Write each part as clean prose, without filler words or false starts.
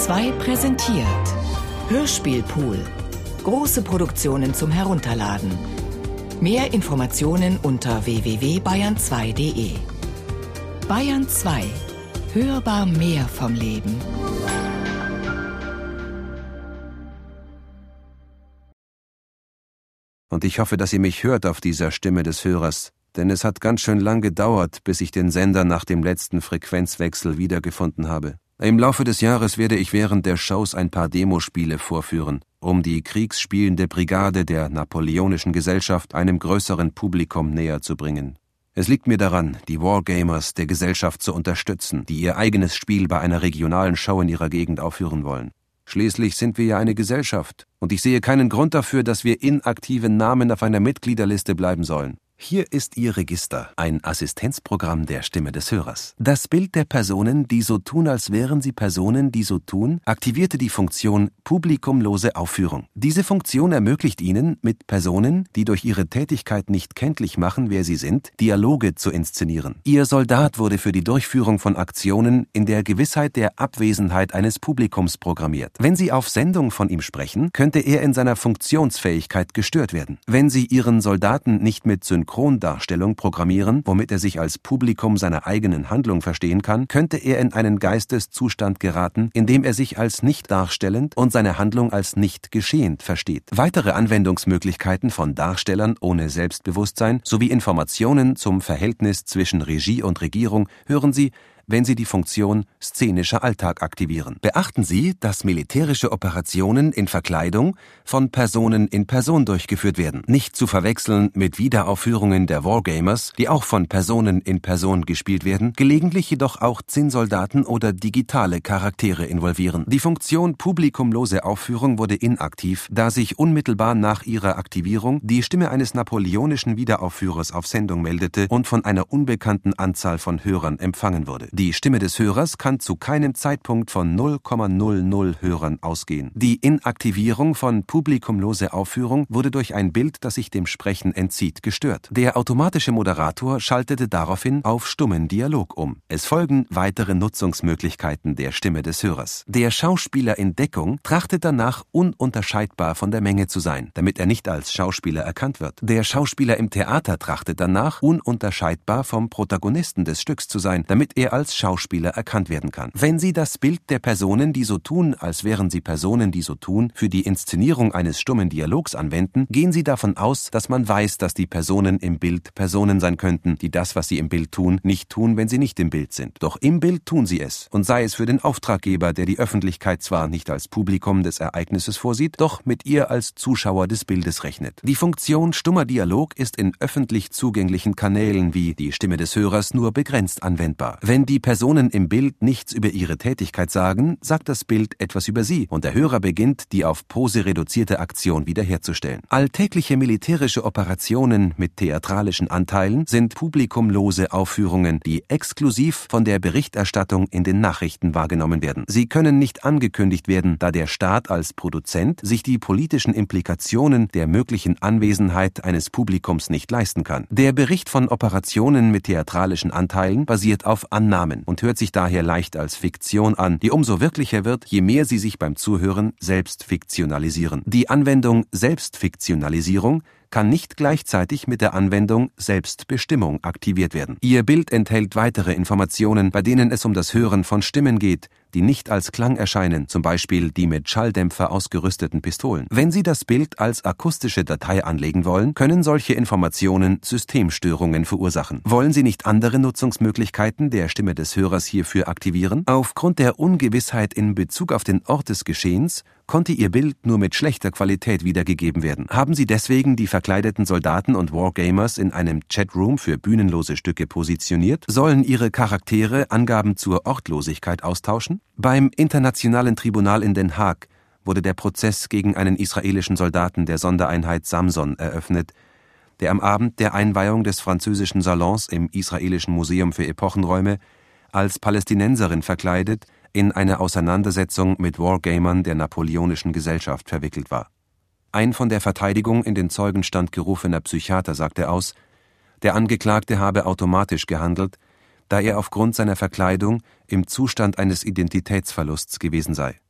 2 präsentiert Hörspielpool. Große Produktionen zum Herunterladen. Mehr Informationen unter www.bayern2.de. Bayern 2. Hörbar mehr vom Leben. Und ich hoffe, dass ihr mich hört auf dieser Stimme des Hörers, denn es hat ganz schön lang gedauert, bis ich den Sender nach dem letzten Frequenzwechsel wiedergefunden habe. Im Laufe des Jahres werde ich während der Shows ein paar Demospiele vorführen, um die kriegsspielende Brigade der Napoleonischen Gesellschaft einem größeren Publikum näher zu bringen. Es liegt mir daran, die Wargamers der Gesellschaft zu unterstützen, die ihr eigenes Spiel bei einer regionalen Show in ihrer Gegend aufführen wollen. Schließlich sind wir ja eine Gesellschaft, und ich sehe keinen Grund dafür, dass wir inaktiven Namen auf einer Mitgliederliste bleiben sollen. Hier ist Ihr Register, ein Assistenzprogramm der Stimme des Hörers. Das Bild der Personen, die so tun, als wären sie Personen, die so tun, aktivierte die Funktion Publikumlose Aufführung. Diese Funktion ermöglicht Ihnen, mit Personen, die durch ihre Tätigkeit nicht kenntlich machen, wer sie sind, Dialoge zu inszenieren. Ihr Soldat wurde für die Durchführung von Aktionen in der Gewissheit der Abwesenheit eines Publikums programmiert. Wenn Sie auf Sendung von ihm sprechen, könnte er in seiner Funktionsfähigkeit gestört werden. Wenn Sie Ihren Soldaten nicht mit Synchrondarstellung programmieren, womit er sich als Publikum seiner eigenen Handlung verstehen kann, könnte er in einen Geisteszustand geraten, in dem er sich als nicht darstellend und seine Handlung als nicht geschehend versteht. Weitere Anwendungsmöglichkeiten von Darstellern ohne Selbstbewusstsein sowie Informationen zum Verhältnis zwischen Regie und Regierung hören Sie, wenn Sie die Funktion szenischer Alltag aktivieren. Beachten Sie, dass militärische Operationen in Verkleidung von Personen in Person durchgeführt werden. Nicht zu verwechseln mit Wiederaufführungen der Wargamers, die auch von Personen in Person gespielt werden, gelegentlich jedoch auch Zinnsoldaten oder digitale Charaktere involvieren. Die Funktion publikumlose Aufführung wurde inaktiv, da sich unmittelbar nach ihrer Aktivierung die Stimme eines napoleonischen Wiederaufführers auf Sendung meldete und von einer unbekannten Anzahl von Hörern empfangen wurde. Die Stimme des Hörers kann zu keinem Zeitpunkt von 0,00 Hörern ausgehen. Die Inaktivierung von publikumlose Aufführung wurde durch ein Bild, das sich dem Sprechen entzieht, gestört. Der automatische Moderator schaltete daraufhin auf stummen Dialog um. Es folgen weitere Nutzungsmöglichkeiten der Stimme des Hörers. Der Schauspieler in Deckung trachtet danach, ununterscheidbar von der Menge zu sein, damit er nicht als Schauspieler erkannt wird. Der Schauspieler im Theater trachtet danach, ununterscheidbar vom Protagonisten des Stücks zu sein, damit er als Schauspieler erkannt werden kann. Wenn Sie das Bild der Personen, die so tun, als wären sie Personen, die so tun, für die Inszenierung eines stummen Dialogs anwenden, gehen Sie davon aus, dass man weiß, dass die Personen im Bild Personen sein könnten, die das, was sie im Bild tun, nicht tun, wenn sie nicht im Bild sind. Doch im Bild tun sie es. Und sei es für den Auftraggeber, der die Öffentlichkeit zwar nicht als Publikum des Ereignisses vorsieht, doch mit ihr als Zuschauer des Bildes rechnet. Die Funktion stummer Dialog ist in öffentlich zugänglichen Kanälen wie die Stimme des Hörers nur begrenzt anwendbar. Wenn die Personen im Bild nichts über ihre Tätigkeit sagen, sagt das Bild etwas über sie und der Hörer beginnt, die auf Pose reduzierte Aktion wiederherzustellen. Alltägliche militärische Operationen mit theatralischen Anteilen sind publikumlose Aufführungen, die exklusiv von der Berichterstattung in den Nachrichten wahrgenommen werden. Sie können nicht angekündigt werden, da der Staat als Produzent sich die politischen Implikationen der möglichen Anwesenheit eines Publikums nicht leisten kann. Der Bericht von Operationen mit theatralischen Anteilen basiert auf Annahmen und hört sich daher leicht als Fiktion an, die umso wirklicher wird, je mehr sie sich beim Zuhören selbst fiktionalisieren. Die Anwendung Selbstfiktionalisierung kann nicht gleichzeitig mit der Anwendung Selbstbestimmung aktiviert werden. Ihr Bild enthält weitere Informationen, bei denen es um das Hören von Stimmen geht, die nicht als Klang erscheinen, zum Beispiel die mit Schalldämpfer ausgerüsteten Pistolen. Wenn Sie das Bild als akustische Datei anlegen wollen, können solche Informationen Systemstörungen verursachen. Wollen Sie nicht andere Nutzungsmöglichkeiten der Stimme des Hörers hierfür aktivieren? Aufgrund der Ungewissheit in Bezug auf den Ort des Geschehens konnte Ihr Bild nur mit schlechter Qualität wiedergegeben werden. Haben Sie deswegen die verkleideten Soldaten und Wargamers in einem Chatroom für bühnenlose Stücke positioniert? Sollen Ihre Charaktere Angaben zur Ortlosigkeit austauschen? Beim Internationalen Tribunal in Den Haag wurde der Prozess gegen einen israelischen Soldaten der Sondereinheit Samson eröffnet, der am Abend der Einweihung des französischen Salons im Israelischen Museum für Epochenräume als Palästinenserin verkleidet in eine Auseinandersetzung mit Wargamern der Napoleonischen Gesellschaft verwickelt war. Ein von der Verteidigung in den Zeugenstand gerufener Psychiater sagte aus, der Angeklagte habe automatisch gehandelt, da er aufgrund seiner Verkleidung im Zustand eines Identitätsverlusts gewesen sei.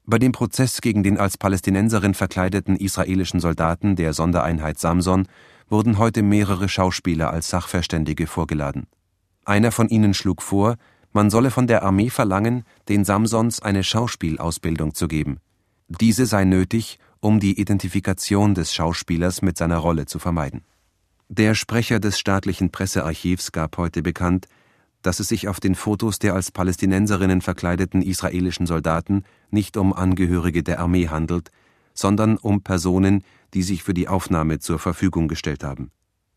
Bei dem Prozess gegen den als Palästinenserin verkleideten israelischen Soldaten der Sondereinheit Samson wurden heute mehrere Schauspieler als Sachverständige vorgeladen. Einer von ihnen schlug vor, man solle von der Armee verlangen, den Samsons eine Schauspielausbildung zu geben. Diese sei nötig, um die Identifikation des Schauspielers mit seiner Rolle zu vermeiden. Der Sprecher des staatlichen Pressearchivs gab heute bekannt, dass es sich auf den Fotos der als Palästinenserinnen verkleideten israelischen Soldaten nicht um Angehörige der Armee handelt, sondern um Personen, die sich für die Aufnahme zur Verfügung gestellt haben.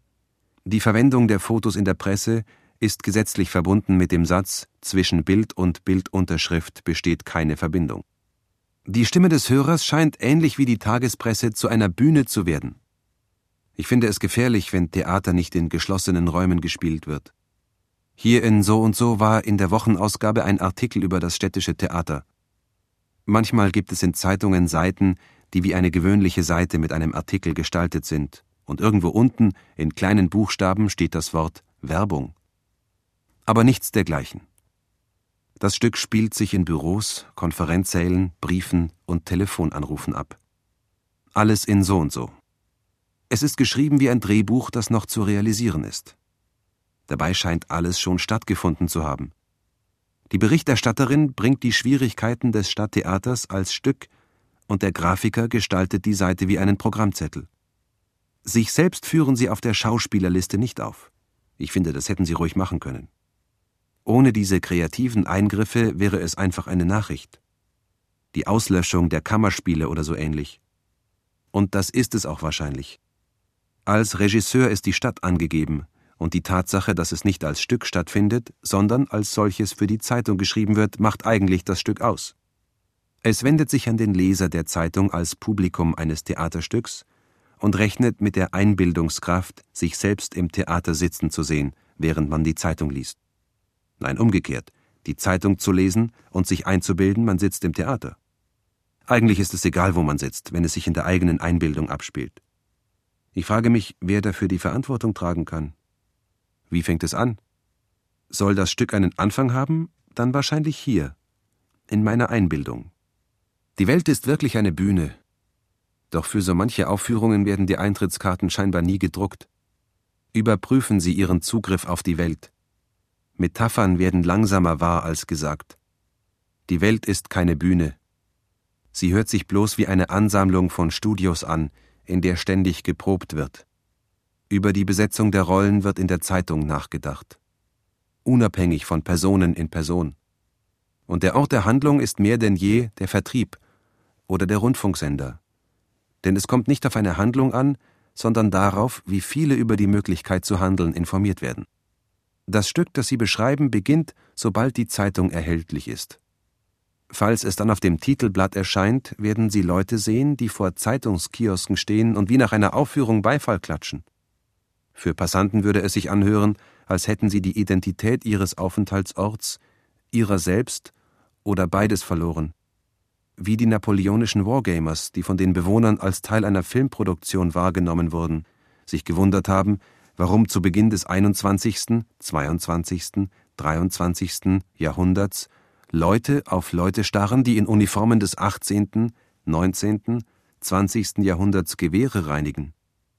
Die Verwendung der Fotos in der Presse ist gesetzlich verbunden mit dem Satz, zwischen Bild und Bildunterschrift besteht keine Verbindung. Die Stimme des Hörers scheint ähnlich wie die Tagespresse zu einer Bühne zu werden. Ich finde es gefährlich, wenn Theater nicht in geschlossenen Räumen gespielt wird. Hier in So und So war in der Wochenausgabe ein Artikel über das städtische Theater. Manchmal gibt es in Zeitungen Seiten, die wie eine gewöhnliche Seite mit einem Artikel gestaltet sind, und irgendwo unten in kleinen Buchstaben steht das Wort Werbung. Aber nichts dergleichen. Das Stück spielt sich in Büros, Konferenzsälen, Briefen und Telefonanrufen ab. Alles in So und So. Es ist geschrieben wie ein Drehbuch, das noch zu realisieren ist. Dabei scheint alles schon stattgefunden zu haben. Die Berichterstatterin bringt die Schwierigkeiten des Stadttheaters als Stück und der Grafiker gestaltet die Seite wie einen Programmzettel. Sich selbst führen sie auf der Schauspielerliste nicht auf. Ich finde, das hätten sie ruhig machen können. Ohne diese kreativen Eingriffe wäre es einfach eine Nachricht. Die Auslöschung der Kammerspiele oder so ähnlich. Und das ist es auch wahrscheinlich. Als Regisseur ist die Stadt angegeben, und die Tatsache, dass es nicht als Stück stattfindet, sondern als solches für die Zeitung geschrieben wird, macht eigentlich das Stück aus. Es wendet sich an den Leser der Zeitung als Publikum eines Theaterstücks und rechnet mit der Einbildungskraft, sich selbst im Theater sitzen zu sehen, während man die Zeitung liest. Nein, umgekehrt, die Zeitung zu lesen und sich einzubilden, man sitzt im Theater. Eigentlich ist es egal, wo man sitzt, wenn es sich in der eigenen Einbildung abspielt. Ich frage mich, wer dafür die Verantwortung tragen kann. Wie fängt es an? Soll das Stück einen Anfang haben? Dann wahrscheinlich hier, in meiner Einbildung. Die Welt ist wirklich eine Bühne. Doch für so manche Aufführungen werden die Eintrittskarten scheinbar nie gedruckt. Überprüfen Sie Ihren Zugriff auf die Welt. Metaphern werden langsamer wahr als gesagt. Die Welt ist keine Bühne. Sie hört sich bloß wie eine Ansammlung von Studios an, in der ständig geprobt wird. Über die Besetzung der Rollen wird in der Zeitung nachgedacht. Unabhängig von Personen in Person. Und der Ort der Handlung ist mehr denn je der Vertrieb oder der Rundfunksender. Denn es kommt nicht auf eine Handlung an, sondern darauf, wie viele über die Möglichkeit zu handeln informiert werden. Das Stück, das Sie beschreiben, beginnt, sobald die Zeitung erhältlich ist. Falls es dann auf dem Titelblatt erscheint, werden Sie Leute sehen, die vor Zeitungskiosken stehen und wie nach einer Aufführung Beifall klatschen. Für Passanten würde es sich anhören, als hätten sie die Identität ihres Aufenthaltsorts, ihrer selbst oder beides verloren. Wie die napoleonischen Wargamers, die von den Bewohnern als Teil einer Filmproduktion wahrgenommen wurden, sich gewundert haben, warum zu Beginn des 21., 22., 23. Jahrhunderts Leute auf Leute starren, die in Uniformen des 18., 19., 20. Jahrhunderts Gewehre reinigen.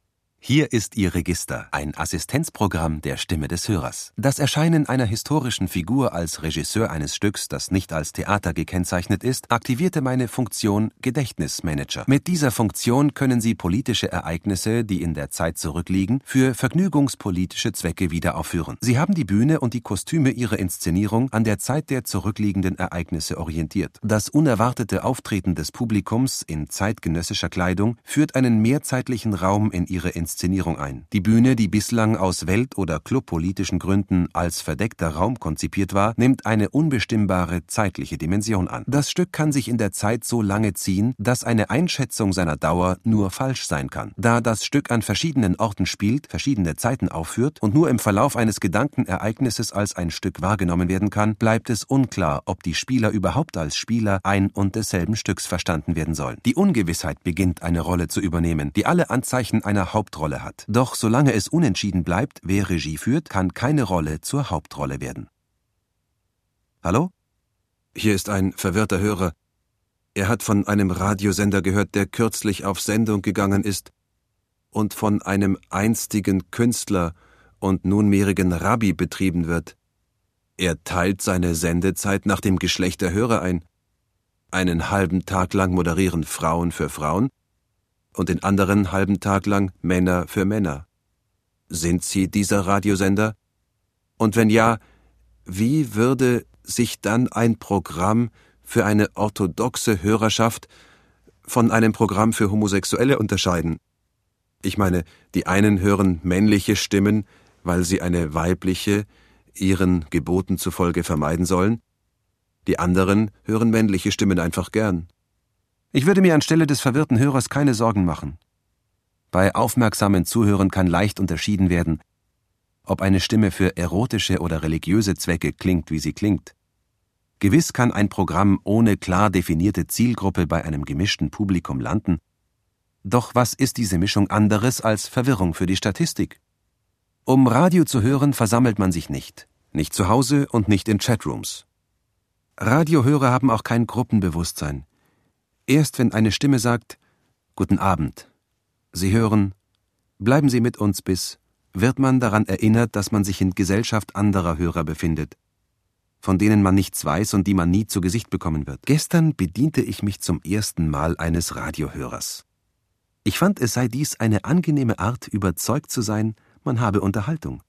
Hier ist Ihr Register, ein Assistenzprogramm der Stimme des Hörers. Das Erscheinen einer historischen Figur als Regisseur eines Stücks, das nicht als Theater gekennzeichnet ist, aktivierte meine Funktion Gedächtnismanager. Mit dieser Funktion können Sie politische Ereignisse, die in der Zeit zurückliegen, für vergnügungspolitische Zwecke wieder aufführen. Sie haben die Bühne und die Kostüme Ihrer Inszenierung an der Zeit der zurückliegenden Ereignisse orientiert. Das unerwartete Auftreten des Publikums in zeitgenössischer Kleidung führt einen mehrzeitlichen Raum in Ihre Inszenierung ein. Die Bühne, die bislang aus welt- oder clubpolitischen Gründen als verdeckter Raum konzipiert war, nimmt eine unbestimmbare zeitliche Dimension an. Das Stück kann sich in der Zeit so lange ziehen, dass eine Einschätzung seiner Dauer nur falsch sein kann. Da das Stück an verschiedenen Orten spielt, verschiedene Zeiten aufführt und nur im Verlauf eines Gedankenereignisses als ein Stück wahrgenommen werden kann, bleibt es unklar, ob die Spieler überhaupt als Spieler ein und desselben Stücks verstanden werden sollen. Die Ungewissheit beginnt, eine Rolle zu übernehmen, die alle Anzeichen einer Hauptrolle hat. Doch solange es unentschieden bleibt, wer Regie führt, kann keine Rolle zur Hauptrolle werden. Hallo? Hier ist ein verwirrter Hörer. Er hat von einem Radiosender gehört, der kürzlich auf Sendung gegangen ist und von einem einstigen Künstler und nunmehrigen Rabbi betrieben wird. Er teilt seine Sendezeit nach dem Geschlecht der Hörer ein. Einen halben Tag lang moderieren Frauen für Frauen und den anderen halben Tag lang Männer für Männer. Sind Sie dieser Radiosender? Und wenn ja, wie würde sich dann ein Programm für eine orthodoxe Hörerschaft von einem Programm für Homosexuelle unterscheiden? Ich meine, die einen hören männliche Stimmen, weil sie eine weibliche, ihren Geboten zufolge vermeiden sollen. Die anderen hören männliche Stimmen einfach gern. Ich würde mir anstelle des verwirrten Hörers keine Sorgen machen. Bei aufmerksamen Zuhörern kann leicht unterschieden werden, ob eine Stimme für erotische oder religiöse Zwecke klingt, wie sie klingt. Gewiss kann ein Programm ohne klar definierte Zielgruppe bei einem gemischten Publikum landen. Doch was ist diese Mischung anderes als Verwirrung für die Statistik? Um Radio zu hören, versammelt man sich nicht. Nicht zu Hause und nicht in Chatrooms. Radiohörer haben auch kein Gruppenbewusstsein. Erst wenn eine Stimme sagt, »Guten Abend«, Sie hören, »Bleiben Sie mit uns bis«, wird man daran erinnert, dass man sich in Gesellschaft anderer Hörer befindet, von denen man nichts weiß und die man nie zu Gesicht bekommen wird. Gestern bediente ich mich zum ersten Mal eines Radiohörers. Ich fand, es sei dies eine angenehme Art, überzeugt zu sein, man habe Unterhaltung.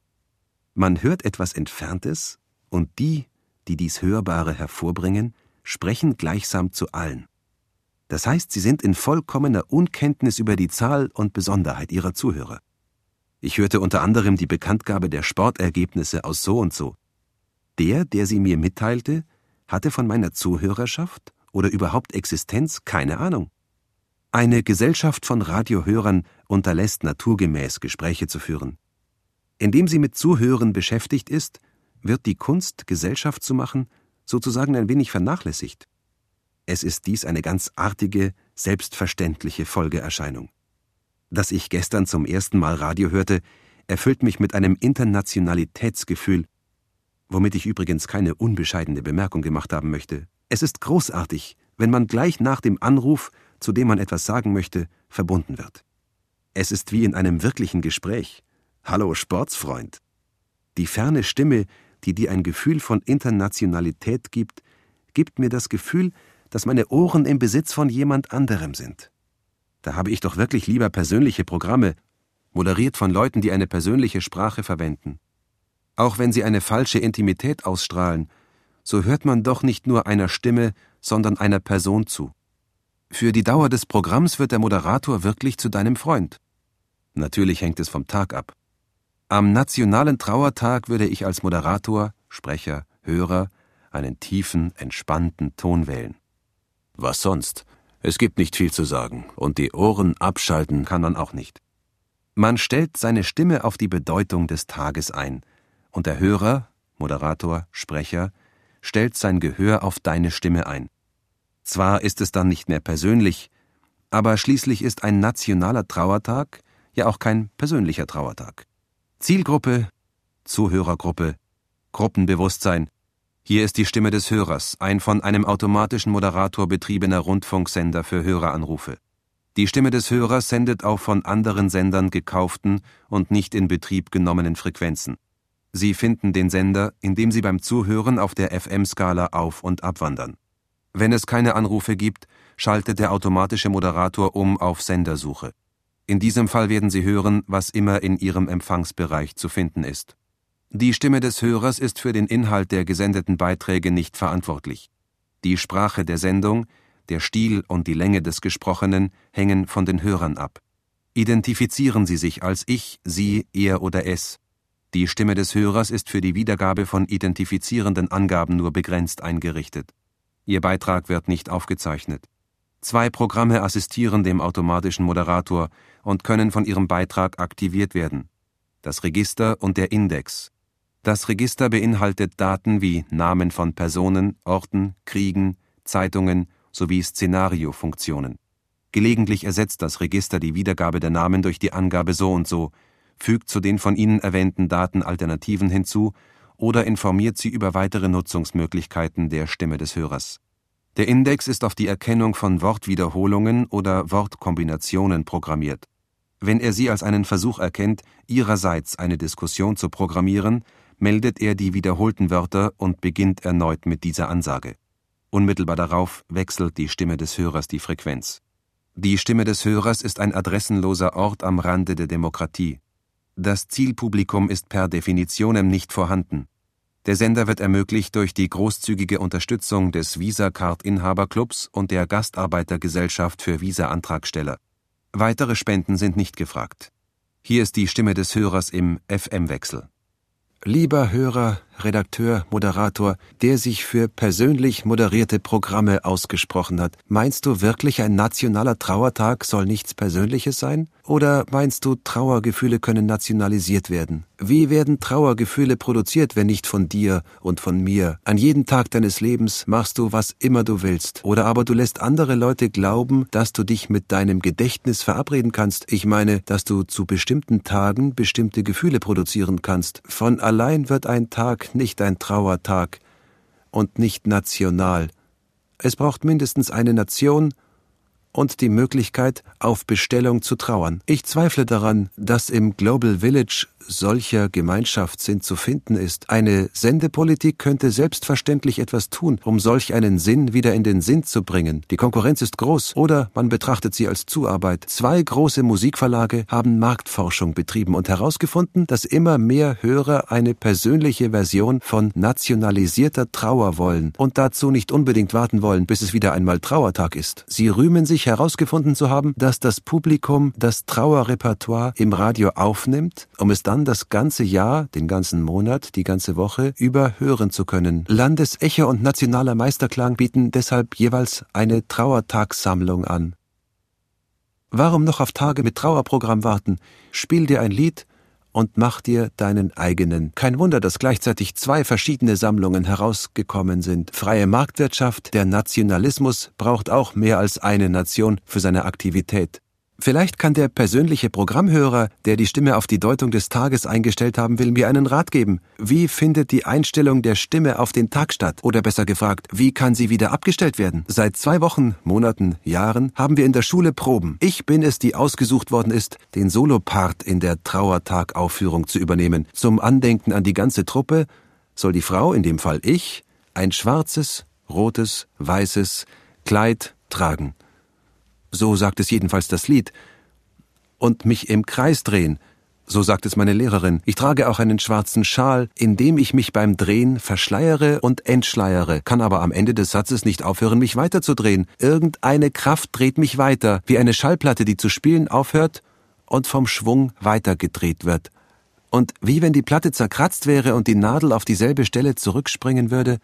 Man hört etwas Entferntes und die dies Hörbare hervorbringen, sprechen gleichsam zu allen. Das heißt, sie sind in vollkommener Unkenntnis über die Zahl und Besonderheit ihrer Zuhörer. Ich hörte unter anderem die Bekanntgabe der Sportergebnisse aus so und so. Der sie mir mitteilte, hatte von meiner Zuhörerschaft oder überhaupt Existenz keine Ahnung. Eine Gesellschaft von Radiohörern unterlässt naturgemäß Gespräche zu führen. Indem sie mit Zuhören beschäftigt ist, wird die Kunst, Gesellschaft zu machen, sozusagen ein wenig vernachlässigt. Es ist dies eine ganz artige, selbstverständliche Folgeerscheinung. Dass ich gestern zum ersten Mal Radio hörte, erfüllt mich mit einem Internationalitätsgefühl, womit ich übrigens keine unbescheidene Bemerkung gemacht haben möchte. Es ist großartig, wenn man gleich nach dem Anruf, zu dem man etwas sagen möchte, verbunden wird. Es ist wie in einem wirklichen Gespräch. »Hallo, Sportsfreund!« Die ferne Stimme, die dir ein Gefühl von Internationalität gibt mir das Gefühl, dass meine Ohren im Besitz von jemand anderem sind. Da habe ich doch wirklich lieber persönliche Programme, moderiert von Leuten, die eine persönliche Sprache verwenden. Auch wenn sie eine falsche Intimität ausstrahlen, so hört man doch nicht nur einer Stimme, sondern einer Person zu. Für die Dauer des Programms wird der Moderator wirklich zu deinem Freund. Natürlich hängt es vom Tag ab. Am nationalen Trauertag würde ich als Moderator, Sprecher, Hörer einen tiefen, entspannten Ton wählen. Was sonst? Es gibt nicht viel zu sagen, und die Ohren abschalten kann man auch nicht. Man stellt seine Stimme auf die Bedeutung des Tages ein, und der Hörer, Moderator, Sprecher, stellt sein Gehör auf deine Stimme ein. Zwar ist es dann nicht mehr persönlich, aber schließlich ist ein nationaler Trauertag ja auch kein persönlicher Trauertag. Zielgruppe, Zuhörergruppe, Gruppenbewusstsein. Hier ist die Stimme des Hörers, ein von einem automatischen Moderator betriebener Rundfunksender für Höreranrufe. Die Stimme des Hörers sendet auf von anderen Sendern gekauften und nicht in Betrieb genommenen Frequenzen. Sie finden den Sender, indem Sie beim Zuhören auf der FM-Skala auf- und abwandern. Wenn es keine Anrufe gibt, schaltet der automatische Moderator um auf Sendersuche. In diesem Fall werden Sie hören, was immer in Ihrem Empfangsbereich zu finden ist. Die Stimme des Hörers ist für den Inhalt der gesendeten Beiträge nicht verantwortlich. Die Sprache der Sendung, der Stil und die Länge des Gesprochenen hängen von den Hörern ab. Identifizieren Sie sich als ich, Sie, er oder es. Die Stimme des Hörers ist für die Wiedergabe von identifizierenden Angaben nur begrenzt eingerichtet. Ihr Beitrag wird nicht aufgezeichnet. 2 Programme assistieren dem automatischen Moderator und können von ihrem Beitrag aktiviert werden. Das Register und der Index. Das Register beinhaltet Daten wie Namen von Personen, Orten, Kriegen, Zeitungen sowie Szenariofunktionen. Gelegentlich ersetzt das Register die Wiedergabe der Namen durch die Angabe so und so, fügt zu den von Ihnen erwähnten Daten Alternativen hinzu oder informiert Sie über weitere Nutzungsmöglichkeiten der Stimme des Hörers. Der Index ist auf die Erkennung von Wortwiederholungen oder Wortkombinationen programmiert. Wenn er sie als einen Versuch erkennt, ihrerseits eine Diskussion zu programmieren, meldet er die wiederholten Wörter und beginnt erneut mit dieser Ansage. Unmittelbar darauf wechselt die Stimme des Hörers die Frequenz. Die Stimme des Hörers ist ein adressenloser Ort am Rande der Demokratie. Das Zielpublikum ist per Definitionem nicht vorhanden. Der Sender wird ermöglicht durch die großzügige Unterstützung des Visa-Card-Inhaberclubs und der Gastarbeitergesellschaft für Visa-Antragsteller. Weitere Spenden sind nicht gefragt. Hier ist die Stimme des Hörers im FM-Wechsel. Lieber Hörer, Redakteur, Moderator, der sich für persönlich moderierte Programme ausgesprochen hat, meinst du wirklich, ein nationaler Trauertag soll nichts Persönliches sein? Oder meinst du, Trauergefühle können nationalisiert werden? Wie werden Trauergefühle produziert, wenn nicht von dir und von mir? An jedem Tag deines Lebens machst du, was immer du willst. Oder aber du lässt andere Leute glauben, dass du dich mit deinem Gedächtnis verabreden kannst. Ich meine, dass du zu bestimmten Tagen bestimmte Gefühle produzieren kannst. Von allein wird ein Tag nicht ein Trauertag und nicht national. Es braucht mindestens eine Nation und die Möglichkeit, auf Bestellung zu trauern. Ich zweifle daran, dass im Global Village solcher Gemeinschaftssinn zu finden ist. Eine Sendepolitik könnte selbstverständlich etwas tun, um solch einen Sinn wieder in den Sinn zu bringen. Die Konkurrenz ist groß oder man betrachtet sie als Zuarbeit. 2 große Musikverlage haben Marktforschung betrieben und herausgefunden, dass immer mehr Hörer eine persönliche Version von nationalisierter Trauer wollen und dazu nicht unbedingt warten wollen, bis es wieder einmal Trauertag ist. Sie rühmen sich herausgefunden zu haben, dass das Publikum das Trauerrepertoire im Radio aufnimmt, um es dann das ganze Jahr, den ganzen Monat, die ganze Woche über hören zu können. Landesecho und Nationaler Meisterklang bieten deshalb jeweils eine Trauertagssammlung an. Warum noch auf Tage mit Trauerprogramm warten? Spiel dir ein Lied und mach dir deinen eigenen. Kein Wunder, dass gleichzeitig 2 verschiedene Sammlungen herausgekommen sind. Freie Marktwirtschaft, der Nationalismus braucht auch mehr als eine Nation für seine Aktivität. Vielleicht kann der persönliche Programmhörer, der die Stimme auf die Deutung des Tages eingestellt haben will, mir einen Rat geben. Wie findet die Einstellung der Stimme auf den Tag statt? Oder besser gefragt, wie kann sie wieder abgestellt werden? Seit 2 Wochen, Monaten, Jahren haben wir in der Schule Proben. Ich bin es, die ausgesucht worden ist, den Solopart in der Trauertag-Aufführung zu übernehmen. Zum Andenken an die ganze Truppe soll die Frau, in dem Fall ich, ein schwarzes, rotes, weißes Kleid tragen. So sagt es jedenfalls das Lied. Und mich im Kreis drehen, so sagt es meine Lehrerin. Ich trage auch einen schwarzen Schal, in dem ich mich beim Drehen verschleiere und entschleiere, kann aber am Ende des Satzes nicht aufhören, mich weiterzudrehen. Irgendeine Kraft dreht mich weiter, wie eine Schallplatte, die zu spielen aufhört und vom Schwung weitergedreht wird. Und wie wenn die Platte zerkratzt wäre und die Nadel auf dieselbe Stelle zurückspringen würde,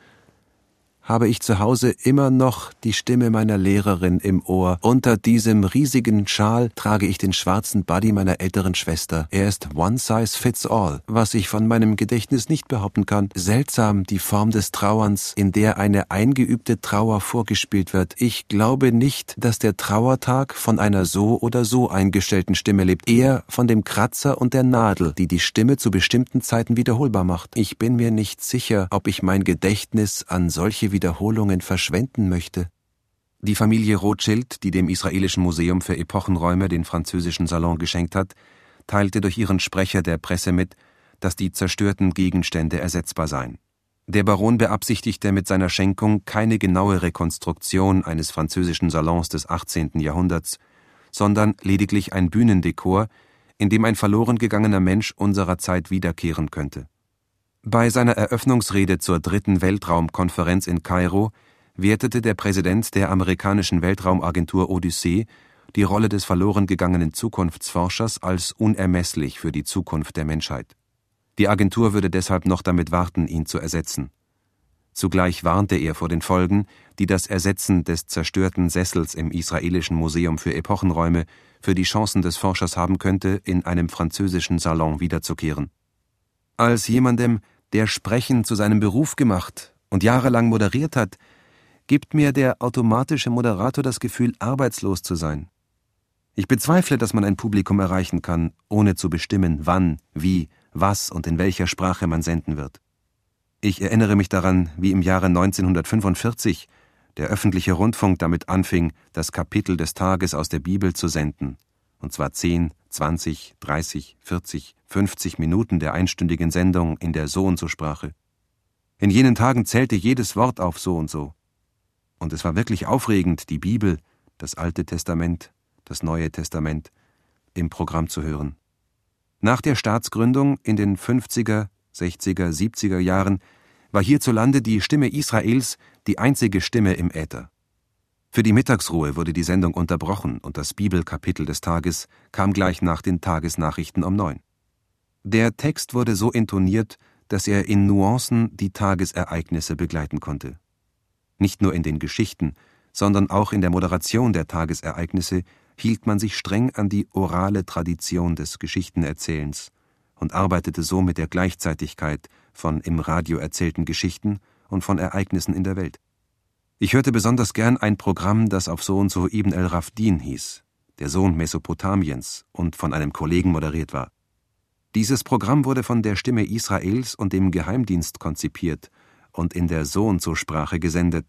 habe ich zu Hause immer noch die Stimme meiner Lehrerin im Ohr. Unter diesem riesigen Schal trage ich den schwarzen Buddy meiner älteren Schwester. Er ist one size fits all, was ich von meinem Gedächtnis nicht behaupten kann. Seltsam die Form des Trauerns, in der eine eingeübte Trauer vorgespielt wird. Ich glaube nicht, dass der Trauertag von einer so oder so eingestellten Stimme lebt, eher von dem Kratzer und der Nadel, die die Stimme zu bestimmten Zeiten wiederholbar macht. Ich bin mir nicht sicher, ob ich mein Gedächtnis an solche Wiederholungen verschwenden möchte. Die Familie Rothschild, die dem Israelischen Museum für Epochenräume den französischen Salon geschenkt hat, teilte durch ihren Sprecher der Presse mit, dass die zerstörten Gegenstände ersetzbar seien. Der Baron beabsichtigte mit seiner Schenkung keine genaue Rekonstruktion eines französischen Salons des 18. Jahrhunderts, sondern lediglich ein Bühnendekor, in dem ein verloren gegangener Mensch unserer Zeit wiederkehren könnte. Bei seiner Eröffnungsrede zur 3. Weltraumkonferenz in Kairo wertete der Präsident der amerikanischen Weltraumagentur Odyssee die Rolle des verloren gegangenen Zukunftsforschers als unermesslich für die Zukunft der Menschheit. Die Agentur würde deshalb noch damit warten, ihn zu ersetzen. Zugleich warnte er vor den Folgen, die das Ersetzen des zerstörten Sessels im Israelischen Museum für Epochenräume für die Chancen des Forschers haben könnte, in einem französischen Salon wiederzukehren. Als jemandem, der Sprechen zu seinem Beruf gemacht und jahrelang moderiert hat, gibt mir der automatische Moderator das Gefühl, arbeitslos zu sein. Ich bezweifle, dass man ein Publikum erreichen kann, ohne zu bestimmen, wann, wie, was und in welcher Sprache man senden wird. Ich erinnere mich daran, wie im Jahre 1945 der öffentliche Rundfunk damit anfing, das Kapitel des Tages aus der Bibel zu senden, und zwar 10, 20, 30, 40, 50 Minuten der einstündigen Sendung in der So-und-so-Sprache. In jenen Tagen zählte jedes Wort auf so und so. Und es war wirklich aufregend, die Bibel, das Alte Testament, das Neue Testament, im Programm zu hören. Nach der Staatsgründung in den 50er, 60er, 70er Jahren war hierzulande die Stimme Israels die einzige Stimme im Äther. Für die Mittagsruhe wurde die Sendung unterbrochen und das Bibelkapitel des Tages kam gleich nach den Tagesnachrichten um 9. Der Text wurde so intoniert, dass er in Nuancen die Tagesereignisse begleiten konnte. Nicht nur in den Geschichten, sondern auch in der Moderation der Tagesereignisse hielt man sich streng an die orale Tradition des Geschichtenerzählens und arbeitete so mit der Gleichzeitigkeit von im Radio erzählten Geschichten und von Ereignissen in der Welt. Ich hörte besonders gern ein Programm, das auf so und so Ibn el-Rafdin hieß, der Sohn Mesopotamiens, und von einem Kollegen moderiert war. Dieses Programm wurde von der Stimme Israels und dem Geheimdienst konzipiert und in der So-und-so-Sprache gesendet.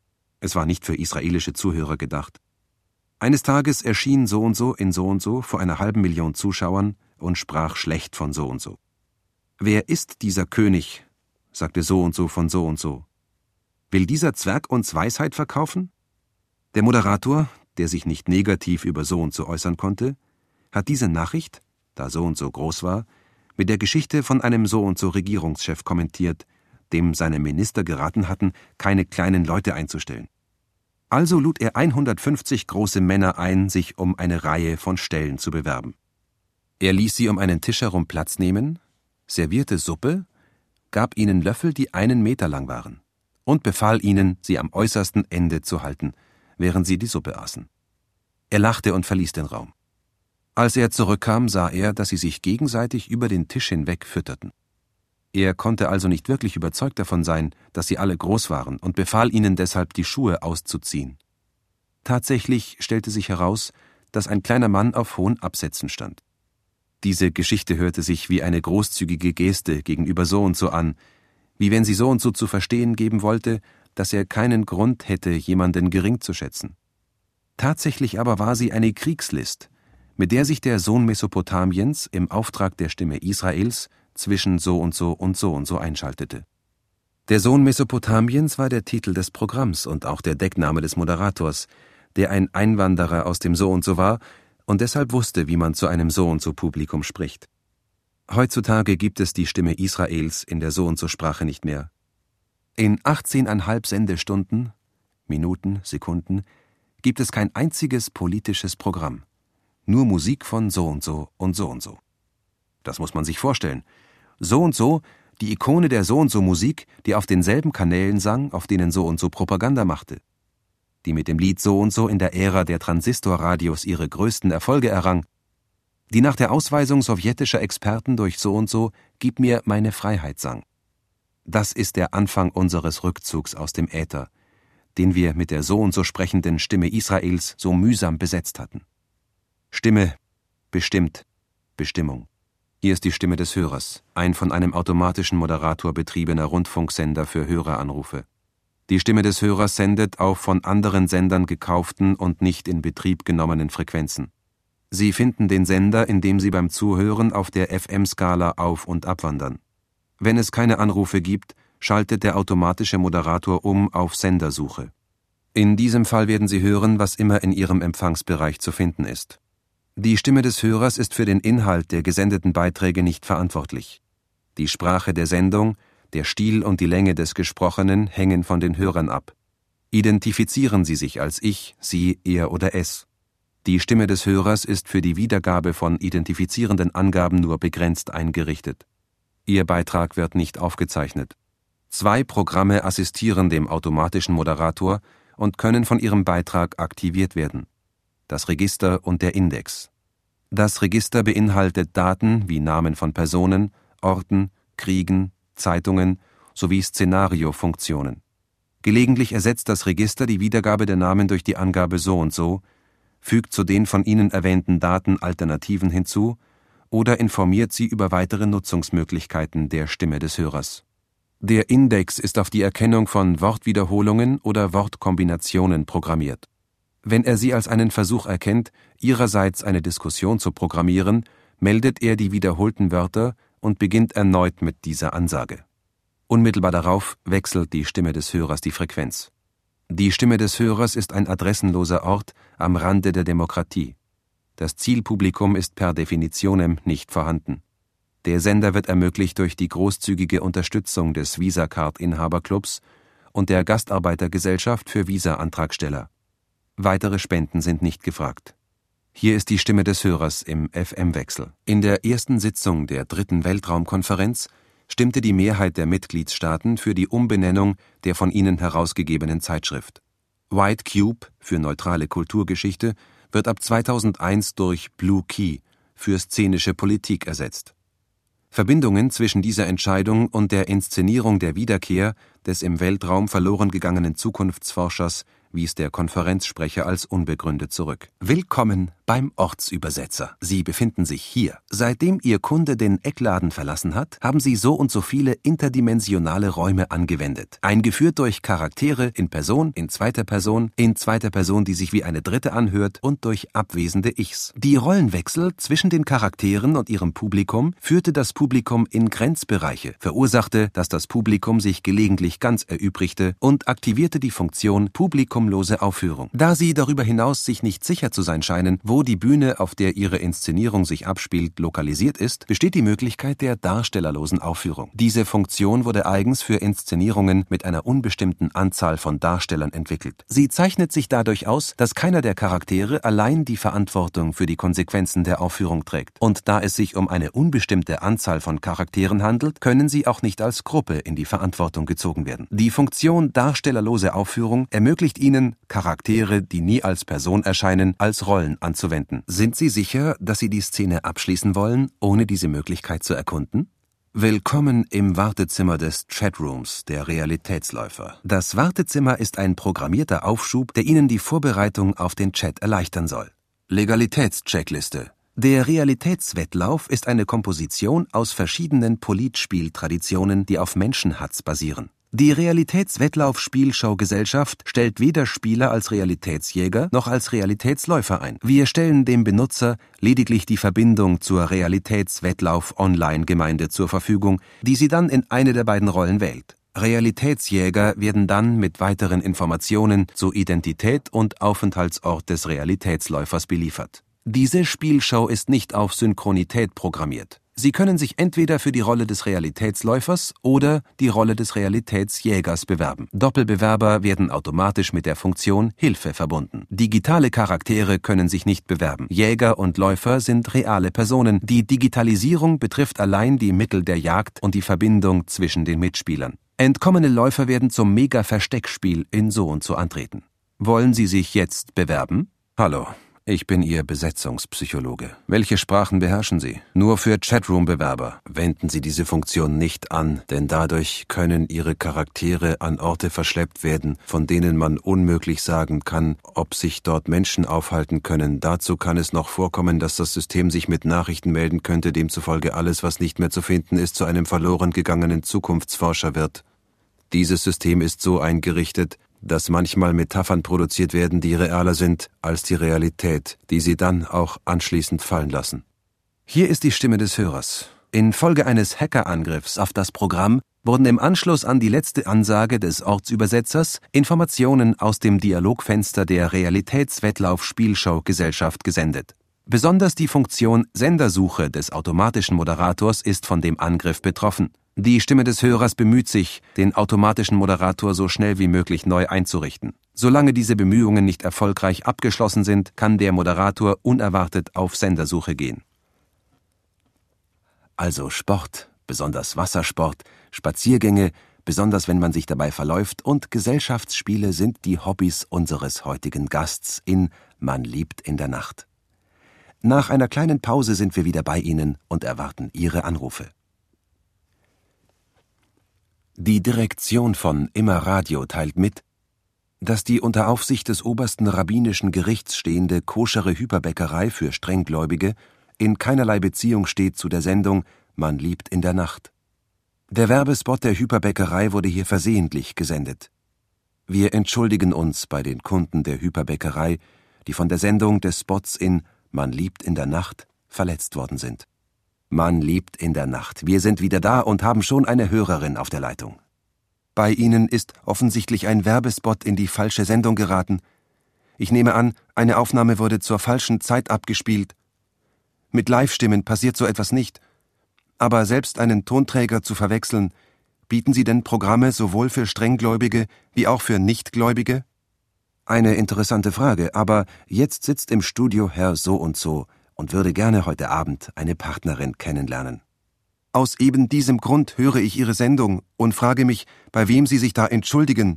Es war nicht für israelische Zuhörer gedacht. Eines Tages erschien so in so vor einer 500.000 Zuschauern und sprach schlecht von so und so. »Wer ist dieser König?« sagte so von so und so. »Will dieser Zwerg uns Weisheit verkaufen?« Der Moderator, der sich nicht negativ über so und so äußern konnte, hat diese Nachricht, da so und so groß war, mit der Geschichte von einem so und so Regierungschef kommentiert, dem seine Minister geraten hatten, keine kleinen Leute einzustellen. Also lud er 150 große Männer ein, sich um eine Reihe von Stellen zu bewerben. Er ließ sie um einen Tisch herum Platz nehmen, servierte Suppe, gab ihnen Löffel, die 1 Meter lang waren, und befahl ihnen, sie am äußersten Ende zu halten, während sie die Suppe aßen. Er lachte und verließ den Raum. Als er zurückkam, sah er, dass sie sich gegenseitig über den Tisch hinweg fütterten. Er konnte also nicht wirklich überzeugt davon sein, dass sie alle groß waren, und befahl ihnen deshalb, die Schuhe auszuziehen. Tatsächlich stellte sich heraus, dass ein kleiner Mann auf hohen Absätzen stand. Diese Geschichte hörte sich wie eine großzügige Geste gegenüber so und so an, wie wenn sie so und so zu verstehen geben wollte, dass er keinen Grund hätte, jemanden gering zu schätzen. Tatsächlich aber war sie eine Kriegslist, mit der sich der Sohn Mesopotamiens im Auftrag der Stimme Israels zwischen so und so einschaltete. Der Sohn Mesopotamiens war der Titel des Programms und auch der Deckname des Moderators, der ein Einwanderer aus dem so und so war und deshalb wusste, wie man zu einem so und so Publikum spricht. Heutzutage gibt es die Stimme Israels in der so und so Sprache nicht mehr. In 18,5 Sendestunden, Minuten, Sekunden, gibt es kein einziges politisches Programm. Nur Musik von so und so und so und so. Das muss man sich vorstellen. So und so, die Ikone der so und so Musik, die auf denselben Kanälen sang, auf denen so und so Propaganda machte. Die mit dem Lied so und so in der Ära der Transistorradios ihre größten Erfolge errang. Die nach der Ausweisung sowjetischer Experten durch so und so Gib mir meine Freiheit sang. Das ist der Anfang unseres Rückzugs aus dem Äther, den wir mit der so und so sprechenden Stimme Israels so mühsam besetzt hatten. Stimme, bestimmt, Bestimmung. Hier ist die Stimme des Hörers, ein von einem automatischen Moderator betriebener Rundfunksender für Höreranrufe. Die Stimme des Hörers sendet auf von anderen Sendern gekauften und nicht in Betrieb genommenen Frequenzen. Sie finden den Sender, indem Sie beim Zuhören auf der FM-Skala auf- und abwandern. Wenn es keine Anrufe gibt, schaltet der automatische Moderator um auf Sendersuche. In diesem Fall werden Sie hören, was immer in Ihrem Empfangsbereich zu finden ist. Die Stimme des Hörers ist für den Inhalt der gesendeten Beiträge nicht verantwortlich. Die Sprache der Sendung, der Stil und die Länge des Gesprochenen hängen von den Hörern ab. Identifizieren Sie sich als ich, Sie, er oder es. Die Stimme des Hörers ist für die Wiedergabe von identifizierenden Angaben nur begrenzt eingerichtet. Ihr Beitrag wird nicht aufgezeichnet. 2 Programme assistieren dem automatischen Moderator und können von ihrem Beitrag aktiviert werden. Das Register und der Index. Das Register beinhaltet Daten wie Namen von Personen, Orten, Kriegen, Zeitungen sowie Szenariofunktionen. Gelegentlich ersetzt das Register die Wiedergabe der Namen durch die Angabe so und so, fügt zu den von Ihnen erwähnten Daten Alternativen hinzu oder informiert Sie über weitere Nutzungsmöglichkeiten der Stimme des Hörers. Der Index ist auf die Erkennung von Wortwiederholungen oder Wortkombinationen programmiert. Wenn er sie als einen Versuch erkennt, ihrerseits eine Diskussion zu programmieren, meldet er die wiederholten Wörter und beginnt erneut mit dieser Ansage. Unmittelbar darauf wechselt die Stimme des Hörers die Frequenz. Die Stimme des Hörers ist ein adressenloser Ort am Rande der Demokratie. Das Zielpublikum ist per Definitionem nicht vorhanden. Der Sender wird ermöglicht durch die großzügige Unterstützung des Visa-Card-Inhaberclubs und der Gastarbeitergesellschaft für Visa-Antragsteller. Weitere Spenden sind nicht gefragt. Hier ist die Stimme des Hörers im FM-Wechsel. In der ersten Sitzung der 3. Weltraumkonferenz stimmte die Mehrheit der Mitgliedstaaten für die Umbenennung der von ihnen herausgegebenen Zeitschrift. White Cube für neutrale Kulturgeschichte wird ab 2001 durch Blue Key für szenische Politik ersetzt. Verbindungen zwischen dieser Entscheidung und der Inszenierung der Wiederkehr des im Weltraum verloren gegangenen Zukunftsforschers wies der Konferenzsprecher als unbegründet zurück. Willkommen beim Ortsübersetzer. Sie befinden sich hier. Seitdem Ihr Kunde den Eckladen verlassen hat, haben Sie so und so viele interdimensionale Räume angewendet. Eingeführt durch Charaktere in Person, in zweiter Person, die sich wie eine dritte anhört und durch abwesende Ichs. Die Rollenwechsel zwischen den Charakteren und ihrem Publikum führte das Publikum in Grenzbereiche, verursachte, dass das Publikum sich gelegentlich ganz erübrigte und aktivierte die Funktion publikumlose Aufführung. Da Sie darüber hinaus sich nicht sicher zu sein scheinen, wo die Bühne, auf der Ihre Inszenierung sich abspielt, lokalisiert ist, besteht die Möglichkeit der darstellerlosen Aufführung. Diese Funktion wurde eigens für Inszenierungen mit einer unbestimmten Anzahl von Darstellern entwickelt. Sie zeichnet sich dadurch aus, dass keiner der Charaktere allein die Verantwortung für die Konsequenzen der Aufführung trägt. Und da es sich um eine unbestimmte Anzahl von Charakteren handelt, können sie auch nicht als Gruppe in die Verantwortung gezogen werden. Die Funktion darstellerlose Aufführung ermöglicht Ihnen, Charaktere, die nie als Person erscheinen, als Rollen anzuwenden. Sind Sie sicher, dass Sie die Szene abschließen wollen, ohne diese Möglichkeit zu erkunden? Willkommen im Wartezimmer des Chatrooms, der Realitätsläufer. Das Wartezimmer ist ein programmierter Aufschub, der Ihnen die Vorbereitung auf den Chat erleichtern soll. Legalitätscheckliste. Der Realitätswettlauf ist eine Komposition aus verschiedenen Politspieltraditionen, die auf Menschenhatz basieren. Die Realitätswettlauf-Spielshow-Gesellschaft stellt weder Spieler als Realitätsjäger noch als Realitätsläufer ein. Wir stellen dem Benutzer lediglich die Verbindung zur Realitätswettlauf-Online-Gemeinde zur Verfügung, die sie dann in eine der beiden Rollen wählt. Realitätsjäger werden dann mit weiteren Informationen zu Identität und Aufenthaltsort des Realitätsläufers beliefert. Diese Spielshow ist nicht auf Synchronität programmiert. Sie können sich entweder für die Rolle des Realitätsläufers oder die Rolle des Realitätsjägers bewerben. Doppelbewerber werden automatisch mit der Funktion Hilfe verbunden. Digitale Charaktere können sich nicht bewerben. Jäger und Läufer sind reale Personen. Die Digitalisierung betrifft allein die Mittel der Jagd und die Verbindung zwischen den Mitspielern. Entkommene Läufer werden zum Mega-Versteckspiel in So und So antreten. Wollen Sie sich jetzt bewerben? Hallo. Ich bin Ihr Besetzungspsychologe. Welche Sprachen beherrschen Sie? Nur für Chatroom-Bewerber. Wenden Sie diese Funktion nicht an, denn dadurch können Ihre Charaktere an Orte verschleppt werden, von denen man unmöglich sagen kann, ob sich dort Menschen aufhalten können. Dazu kann es noch vorkommen, dass das System sich mit Nachrichten melden könnte, demzufolge alles, was nicht mehr zu finden ist, zu einem verloren gegangenen Zukunftsforscher wird. Dieses System ist so eingerichtet, dass manchmal Metaphern produziert werden, die realer sind als die Realität, die sie dann auch anschließend fallen lassen. Hier ist die Stimme des Hörers. Infolge eines Hackerangriffs auf das Programm wurden im Anschluss an die letzte Ansage des Ortsübersetzers Informationen aus dem Dialogfenster der Realitätswettlauf-Spielshow-Gesellschaft gesendet. Besonders die Funktion Sendersuche des automatischen Moderators ist von dem Angriff betroffen. Die Stimme des Hörers bemüht sich, den automatischen Moderator so schnell wie möglich neu einzurichten. Solange diese Bemühungen nicht erfolgreich abgeschlossen sind, kann der Moderator unerwartet auf Sendersuche gehen. Also Sport, besonders Wassersport, Spaziergänge, besonders wenn man sich dabei verläuft, und Gesellschaftsspiele sind die Hobbys unseres heutigen Gasts in Man liebt in der Nacht. Nach einer kleinen Pause sind wir wieder bei Ihnen und erwarten Ihre Anrufe. Die Direktion von Immer Radio teilt mit, dass die unter Aufsicht des obersten rabbinischen Gerichts stehende koschere Hyperbäckerei für Strenggläubige in keinerlei Beziehung steht zu der Sendung Man liebt in der Nacht. Der Werbespot der Hyperbäckerei wurde hier versehentlich gesendet. Wir entschuldigen uns bei den Kunden der Hyperbäckerei, die von der Sendung des Spots in »Man liebt in der Nacht« verletzt worden sind. Man liebt in der Nacht. Wir sind wieder da und haben schon eine Hörerin auf der Leitung. Bei Ihnen ist offensichtlich ein Werbespot in die falsche Sendung geraten. Ich nehme an, eine Aufnahme wurde zur falschen Zeit abgespielt. Mit Live-Stimmen passiert so etwas nicht. Aber selbst einen Tonträger zu verwechseln, bieten Sie denn Programme sowohl für Strenggläubige wie auch für Nichtgläubige? Eine interessante Frage, aber jetzt sitzt im Studio Herr So und würde gerne heute Abend eine Partnerin kennenlernen. Aus eben diesem Grund höre ich Ihre Sendung und frage mich, bei wem Sie sich da entschuldigen.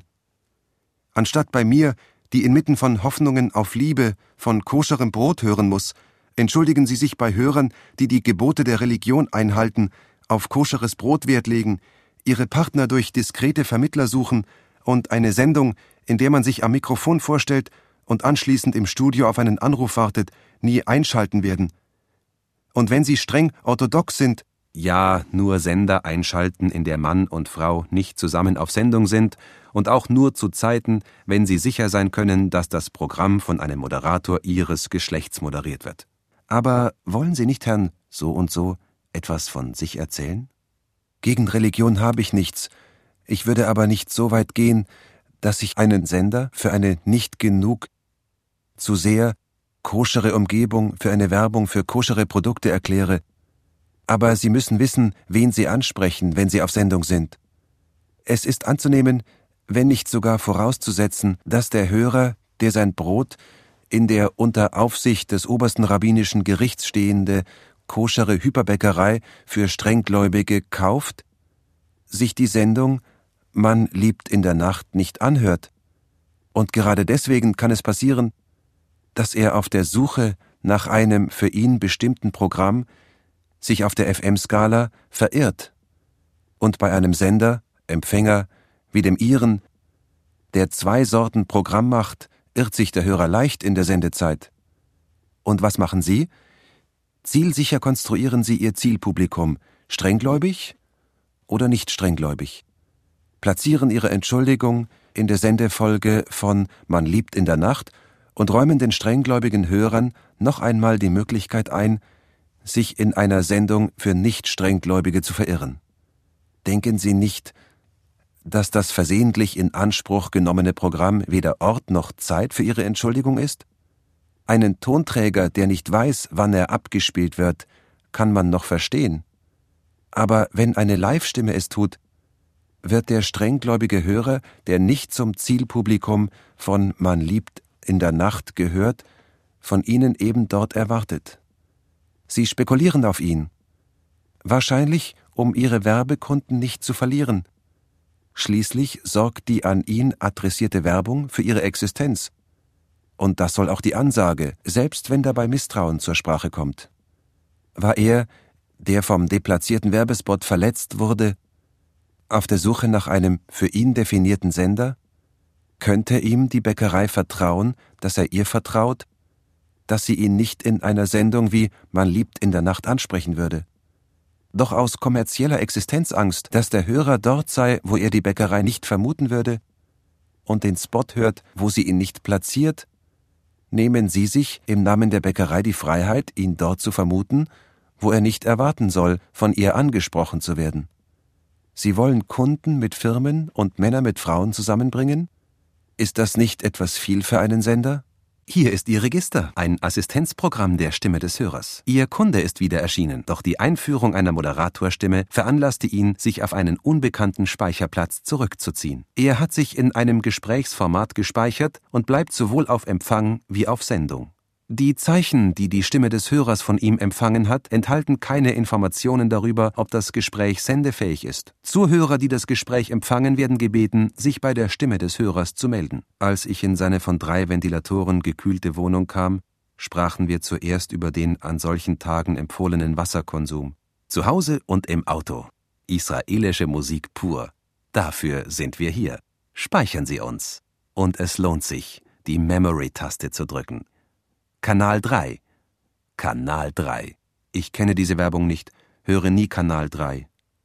Anstatt bei mir, die inmitten von Hoffnungen auf Liebe, von koscherem Brot hören muss, entschuldigen Sie sich bei Hörern, die die Gebote der Religion einhalten, auf koscheres Brot Wert legen, ihre Partner durch diskrete Vermittler suchen und eine Sendung, in der man sich am Mikrofon vorstellt und anschließend im Studio auf einen Anruf wartet, nie einschalten werden. Und wenn Sie streng orthodox sind, ja, nur Sender einschalten, in der Mann und Frau nicht zusammen auf Sendung sind und auch nur zu Zeiten, wenn Sie sicher sein können, dass das Programm von einem Moderator Ihres Geschlechts moderiert wird. Aber wollen Sie nicht, Herrn So etwas von sich erzählen? Gegen Religion habe ich nichts. Ich würde aber nicht so weit gehen, dass ich einen Sender für eine nicht genug zu sehr koschere Umgebung für eine Werbung für koschere Produkte erkläre. Aber Sie müssen wissen, wen Sie ansprechen, wenn Sie auf Sendung sind. Es ist anzunehmen, wenn nicht sogar vorauszusetzen, dass der Hörer, der sein Brot in der unter Aufsicht des obersten rabbinischen Gerichts stehende koschere Hyperbäckerei für Strenggläubige kauft, sich die Sendung »Man liebt in der Nacht« nicht anhört. Und gerade deswegen kann es passieren, dass er auf der Suche nach einem für ihn bestimmten Programm sich auf der FM-Skala verirrt und bei einem Sender, Empfänger wie dem Ihren, der 2 Sorten Programm macht, irrt sich der Hörer leicht in der Sendezeit. Und was machen Sie? Zielsicher konstruieren Sie Ihr Zielpublikum, strenggläubig oder nicht strenggläubig. Platzieren Ihre Entschuldigung in der Sendefolge von »Man liebt in der Nacht« und räumen den strenggläubigen Hörern noch einmal die Möglichkeit ein, sich in einer Sendung für Nicht-Strenggläubige zu verirren. Denken Sie nicht, dass das versehentlich in Anspruch genommene Programm weder Ort noch Zeit für Ihre Entschuldigung ist? Einen Tonträger, der nicht weiß, wann er abgespielt wird, kann man noch verstehen. Aber wenn eine Live-Stimme es tut, wird der strenggläubige Hörer, der nicht zum Zielpublikum von »Man liebt in der Nacht« gehört, von Ihnen eben dort erwartet. Sie spekulieren auf ihn. Wahrscheinlich, um Ihre Werbekunden nicht zu verlieren. Schließlich sorgt die an ihn adressierte Werbung für Ihre Existenz. Und das soll auch die Ansage, selbst wenn dabei Misstrauen zur Sprache kommt. War er, der vom deplatzierten Werbespot verletzt wurde, auf der Suche nach einem für ihn definierten Sender? Könnte ihm die Bäckerei vertrauen, dass er ihr vertraut, dass sie ihn nicht in einer Sendung wie »Man liebt in der Nacht« ansprechen würde? Doch aus kommerzieller Existenzangst, dass der Hörer dort sei, wo er die Bäckerei nicht vermuten würde, und den Spot hört, wo sie ihn nicht platziert, nehmen Sie sich im Namen der Bäckerei die Freiheit, ihn dort zu vermuten, wo er nicht erwarten soll, von ihr angesprochen zu werden. Sie wollen Kunden mit Firmen und Männer mit Frauen zusammenbringen? Ist das nicht etwas viel für einen Sender? Hier ist Ihr Register, ein Assistenzprogramm der Stimme des Hörers. Ihr Kunde ist wieder erschienen, doch die Einführung einer Moderatorstimme veranlasste ihn, sich auf einen unbekannten Speicherplatz zurückzuziehen. Er hat sich in einem Gesprächsformat gespeichert und bleibt sowohl auf Empfang wie auf Sendung. Die Zeichen, die die Stimme des Hörers von ihm empfangen hat, enthalten keine Informationen darüber, ob das Gespräch sendefähig ist. Zuhörer, die das Gespräch empfangen, werden gebeten, sich bei der Stimme des Hörers zu melden. Als ich in seine von 3 Ventilatoren gekühlte Wohnung kam, sprachen wir zuerst über den an solchen Tagen empfohlenen Wasserkonsum. Zu Hause und im Auto. Israelische Musik pur. Dafür sind wir hier. Speichern Sie uns. Und es lohnt sich, die Memory-Taste zu drücken. Kanal 3. Kanal 3. Ich kenne diese Werbung nicht, höre nie Kanal 3.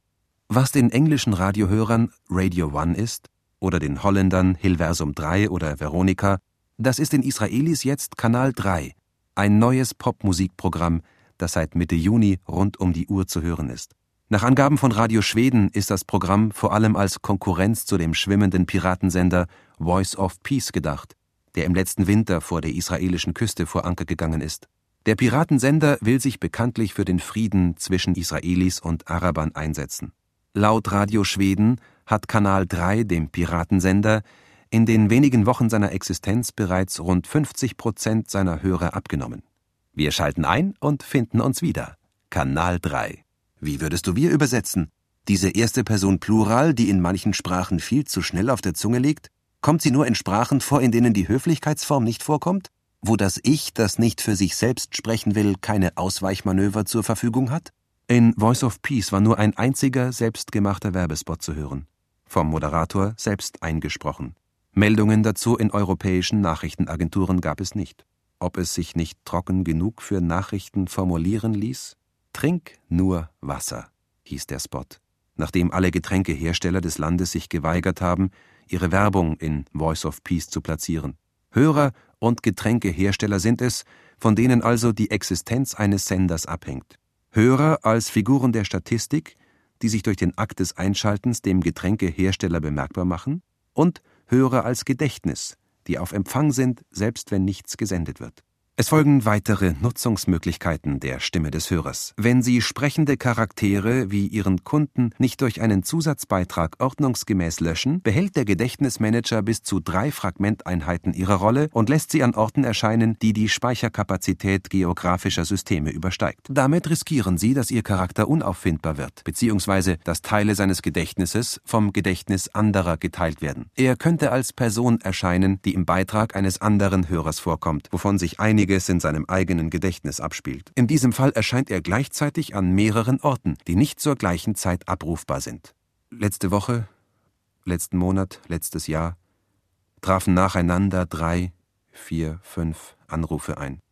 Was den englischen Radiohörern Radio One ist, oder den Holländern Hilversum 3 oder Veronica, das ist den Israelis jetzt Kanal 3, ein neues Popmusikprogramm, das seit Mitte Juni rund um die Uhr zu hören ist. Nach Angaben von Radio Schweden ist das Programm vor allem als Konkurrenz zu dem schwimmenden Piratensender Voice of Peace gedacht, der im letzten Winter vor der israelischen Küste vor Anker gegangen ist. Der Piratensender will sich bekanntlich für den Frieden zwischen Israelis und Arabern einsetzen. Laut Radio Schweden hat Kanal 3, dem Piratensender, in den wenigen Wochen seiner Existenz bereits rund 50% seiner Hörer abgenommen. Wir schalten ein und finden uns wieder. Kanal 3. Wie würdest du wir übersetzen? Diese erste Person Plural, die in manchen Sprachen viel zu schnell auf der Zunge liegt? Kommt sie nur in Sprachen vor, in denen die Höflichkeitsform nicht vorkommt? Wo das Ich, das nicht für sich selbst sprechen will, keine Ausweichmanöver zur Verfügung hat? In Voice of Peace war nur ein einziger selbstgemachter Werbespot zu hören. Vom Moderator selbst eingesprochen. Meldungen dazu in europäischen Nachrichtenagenturen gab es nicht. Ob es sich nicht trocken genug für Nachrichten formulieren ließ? »Trink nur Wasser«, hieß der Spot, nachdem alle Getränkehersteller des Landes sich geweigert haben, ihre Werbung in Voice of Peace zu platzieren. Hörer und Getränkehersteller sind es, von denen also die Existenz eines Senders abhängt. Hörer als Figuren der Statistik, die sich durch den Akt des Einschaltens dem Getränkehersteller bemerkbar machen, und Hörer als Gedächtnis, die auf Empfang sind, selbst wenn nichts gesendet wird. Es folgen weitere Nutzungsmöglichkeiten der Stimme des Hörers. Wenn Sie sprechende Charaktere wie Ihren Kunden nicht durch einen Zusatzbeitrag ordnungsgemäß löschen, behält der Gedächtnismanager bis zu 3 Fragmenteinheiten Ihrer Rolle und lässt sie an Orten erscheinen, die die Speicherkapazität geografischer Systeme übersteigt. Damit riskieren Sie, dass Ihr Charakter unauffindbar wird, beziehungsweise dass Teile seines Gedächtnisses vom Gedächtnis anderer geteilt werden. Er könnte als Person erscheinen, die im Beitrag eines anderen Hörers vorkommt, wovon sich einiges in seinem eigenen Gedächtnis abspielt. In diesem Fall erscheint er gleichzeitig an mehreren Orten, die nicht zur gleichen Zeit abrufbar sind. Letzte Woche, letzten Monat, letztes Jahr trafen nacheinander 3, 4, 5 Anrufe ein.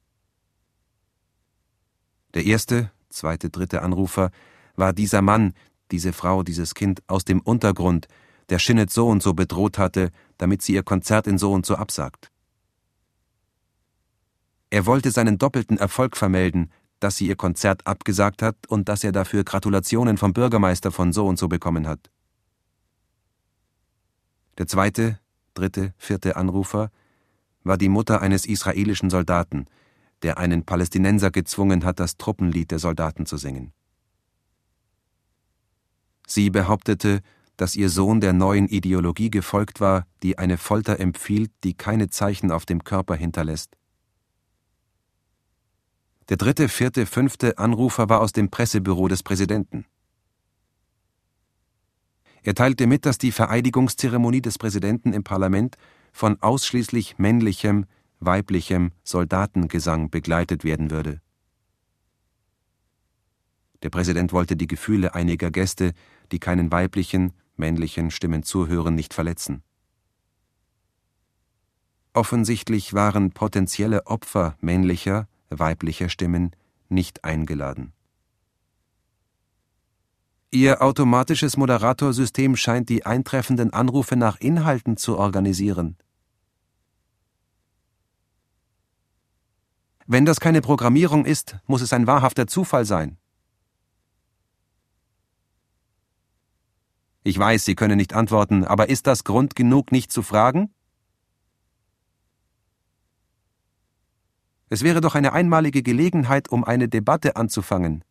Der erste, zweite, dritte Anrufer war dieser Mann, diese Frau, dieses Kind aus dem Untergrund, der Shinnet so und so bedroht hatte, damit sie ihr Konzert in so und so absagt. Er wollte seinen doppelten Erfolg vermelden, dass sie ihr Konzert abgesagt hat und dass er dafür Gratulationen vom Bürgermeister von so und so bekommen hat. Der zweite, dritte, vierte Anrufer war die Mutter eines israelischen Soldaten, der einen Palästinenser gezwungen hat, das Truppenlied der Soldaten zu singen. Sie behauptete, dass ihr Sohn der neuen Ideologie gefolgt war, die eine Folter empfiehlt, die keine Zeichen auf dem Körper hinterlässt. Der dritte, vierte, fünfte Anrufer war aus dem Pressebüro des Präsidenten. Er teilte mit, dass die Vereidigungszeremonie des Präsidenten im Parlament von ausschließlich männlichem, weiblichem Soldatengesang begleitet werden würde. Der Präsident wollte die Gefühle einiger Gäste, die keinen weiblichen, männlichen Stimmen zuhören, nicht verletzen. Offensichtlich waren potenzielle Opfer männlicher, weiblicher Stimmen nicht eingeladen. Ihr automatisches Moderatorsystem scheint die eintreffenden Anrufe nach Inhalten zu organisieren. Wenn das keine Programmierung ist, muss es ein wahrhafter Zufall sein. Ich weiß, Sie können nicht antworten, aber ist das Grund genug, nicht zu fragen? Es wäre doch eine einmalige Gelegenheit, um eine Debatte anzufangen.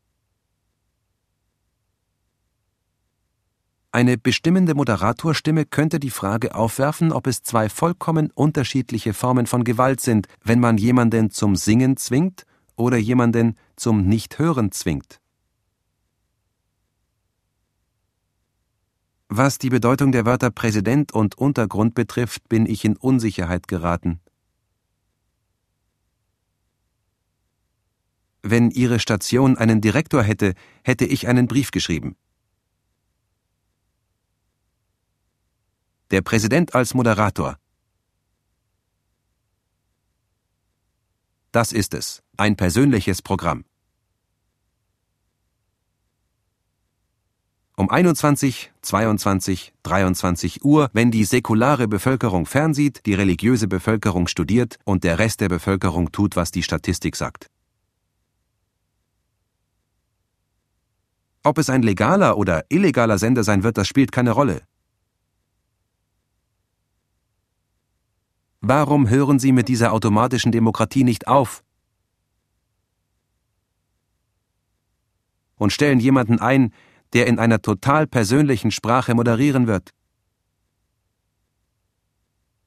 Eine bestimmende Moderatorstimme könnte die Frage aufwerfen, ob es 2 vollkommen unterschiedliche Formen von Gewalt sind, wenn man jemanden zum Singen zwingt oder jemanden zum Nichthören zwingt. Was die Bedeutung der Wörter Präsident und Untergrund betrifft, bin ich in Unsicherheit geraten. Wenn Ihre Station einen Direktor hätte, hätte ich einen Brief geschrieben. Der Präsident als Moderator. Das ist es, ein persönliches Programm. Um 21, 22, 23 Uhr, wenn die säkulare Bevölkerung fernsieht, die religiöse Bevölkerung studiert und der Rest der Bevölkerung tut, was die Statistik sagt. Ob es ein legaler oder illegaler Sender sein wird, das spielt keine Rolle. Warum hören Sie mit dieser automatischen Demokratie nicht auf und stellen jemanden ein, der in einer total persönlichen Sprache moderieren wird?